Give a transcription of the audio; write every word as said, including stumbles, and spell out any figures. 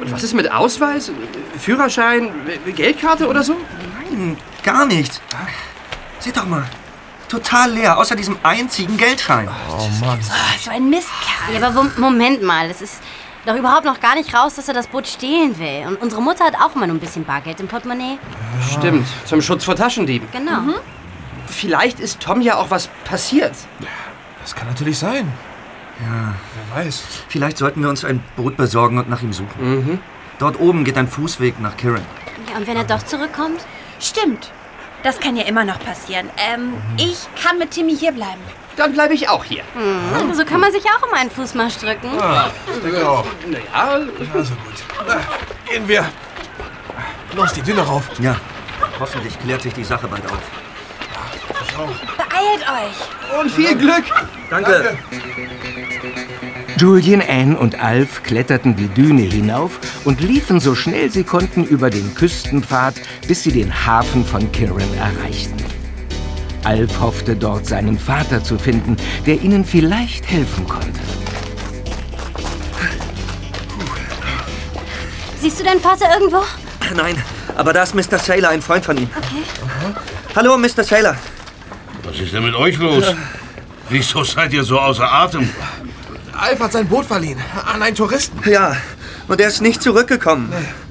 Und was ist mit Ausweis, Führerschein, Geldkarte oder so? Nein, gar nichts. Seht doch mal. Total leer, außer diesem einzigen Geldschein. Oh Mann. Oh, so ein Mistkerl. Ja, aber wo, Moment mal, es ist doch überhaupt noch gar nicht raus, dass er das Boot stehlen will. Und unsere Mutter hat auch immer nur ein bisschen Bargeld im Portemonnaie. Ja. Stimmt, zum Schutz vor Taschendieben. Genau. Mhm. Vielleicht ist Tom ja auch was passiert. Das kann natürlich sein. Ja. Wer weiß. Vielleicht sollten wir uns ein Boot besorgen und nach ihm suchen. Mhm. Dort oben geht ein Fußweg nach Kirin. Ja, und wenn er doch zurückkommt? Stimmt. Das kann ja immer noch passieren. Ähm, ich kann mit Timmy hier bleiben. Dann bleibe ich auch hier. Mhm. So kann man sich auch immer einen Fußmarsch drücken. Ah, ich denke auch. Naja. Also gut. Na, gehen wir. Los, die Düne rauf. Ja, hoffentlich klärt sich die Sache bald auf. Beeilt euch. Und viel Glück. Danke. Julian, Anne und Alf kletterten die Düne hinauf und liefen so schnell sie konnten über den Küstenpfad, bis sie den Hafen von Kirin erreichten. Alf hoffte, dort seinen Vater zu finden, der ihnen vielleicht helfen konnte. Siehst du deinen Vater irgendwo? Nein, aber da ist Mister Sailor, ein Freund von ihm. Okay. Hallo, Mister Sailor. Was ist denn mit euch los? Wieso seid ihr so außer Atem? Alf hat sein Boot verliehen an einen Touristen. Ja, und er ist nicht zurückgekommen. Nee.